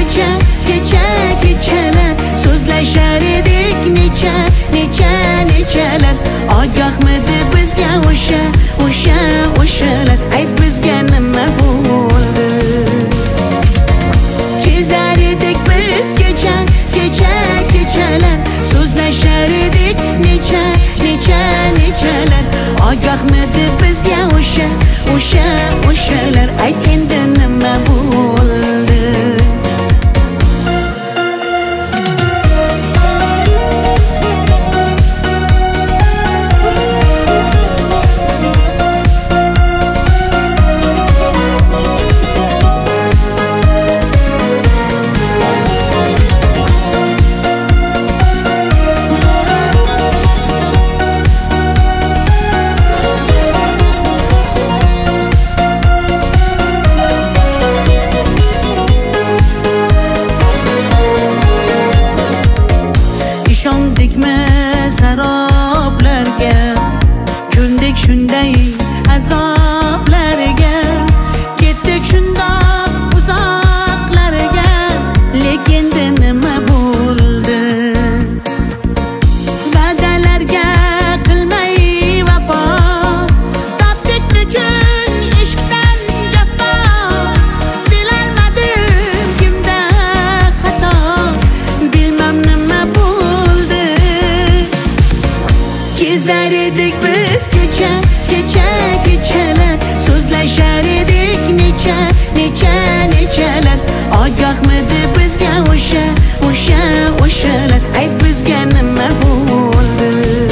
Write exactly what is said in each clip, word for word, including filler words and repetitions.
kecha kecha kechalar so'zlashar edik necha necha nechalar ogohmidi bizga o'sha o'sha o'shalar ayt bizga nima bo'ldi kezar edik biz kecha kecha kechalar so'zlashar edik necha necha nechalar ogohmidi bizga o'sha o'sha o'shalar ayt endi nima bo'ldi ishondikmi saroblarga ko'ndik shunday azoblarga ketdik shundoq uzoqlarga lekin nima bo'ldi va'dalarga qilmay vafo topdik nechun ishqdan jafo bilolmadim kimda xato bilmam nima bo'ldi kezar edik biz kecha kecha kechalar so'zlashar edik necha necha nechalar ogohmidi bizga o'sha o'sha o'shalar ayt bizga nima bo'ldi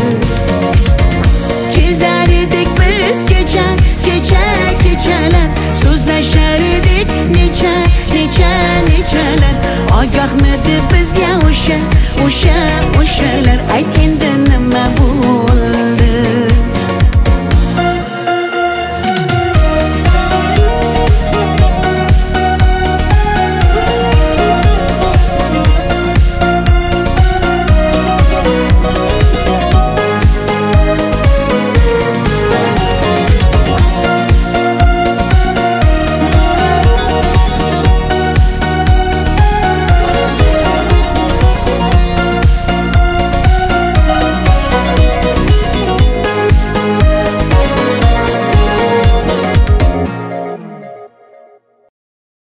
kezar edik biz kecha kecha kechalar so'zlashar edik necha necha nechalar ogohmidi bizga